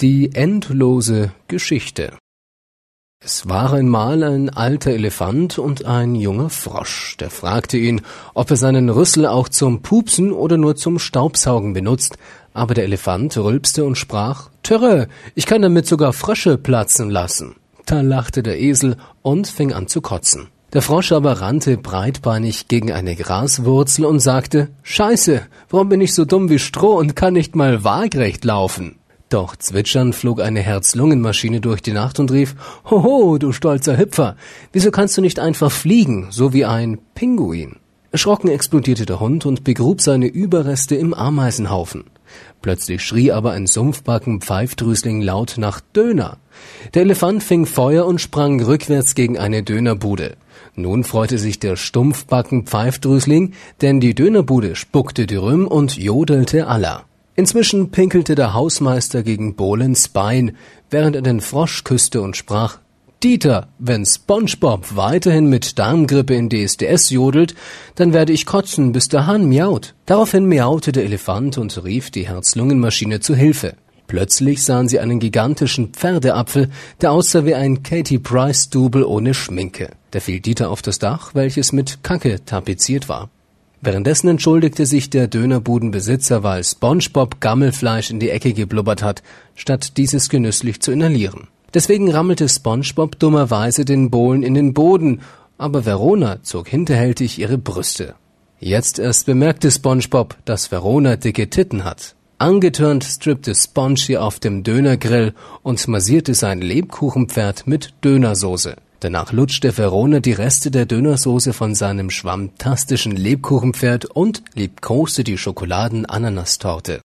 Die endlose Geschichte. Es war einmal ein alter Elefant und ein junger Frosch. Der fragte ihn, ob er seinen Rüssel auch zum Pupsen oder nur zum Staubsaugen benutzt. Aber der Elefant rülpste und sprach, »Törre, ich kann damit sogar Frösche platzen lassen.« Da lachte der Esel und fing an zu kotzen. Der Frosch aber rannte breitbeinig gegen eine Graswurzel und sagte, »Scheiße, warum bin ich so dumm wie Stroh und kann nicht mal waagrecht laufen?« Doch zwitschernd flog eine Herz-Lungen-Maschine durch die Nacht und rief, »Hoho, du stolzer Hüpfer, wieso kannst du nicht einfach fliegen, so wie ein Pinguin?« Erschrocken explodierte der Hund und begrub seine Überreste im Ameisenhaufen. Plötzlich schrie aber ein Sumpfbacken-Pfeifdrüsling laut nach Döner. Der Elefant fing Feuer und sprang rückwärts gegen eine Dönerbude. Nun freute sich der Stumpfbacken-Pfeifdrüsling, denn die Dönerbude spuckte Dürüm und jodelte Allah. Inzwischen pinkelte der Hausmeister gegen Bohlens Bein, während er den Frosch küsste und sprach, »Dieter, wenn SpongeBob weiterhin mit Darmgrippe in DSDS jodelt, dann werde ich kotzen, bis der Hahn miaut.« Daraufhin miaute der Elefant und rief die Herz-Lungen-Maschine zu Hilfe. Plötzlich sahen sie einen gigantischen Pferdeapfel, der aussah wie ein Katie Price-Double ohne Schminke. Der fiel Dieter auf das Dach, welches mit Kacke tapeziert war. Währenddessen entschuldigte sich der Dönerbudenbesitzer, weil SpongeBob Gammelfleisch in die Ecke geblubbert hat, statt dieses genüsslich zu inhalieren. Deswegen rammelte SpongeBob dummerweise den Bohlen in den Boden, aber Verona zog hinterhältig ihre Brüste. Jetzt erst bemerkte SpongeBob, dass Verona dicke Titten hat. Angetörnt strippte Spongy auf dem Dönergrill und massierte sein Lebkuchenpferd mit Dönersoße. Danach lutschte Verona die Reste der Dönersoße von seinem schwammtastischen Lebkuchenpferd und liebkoste die Schokoladen-Ananas-Torte.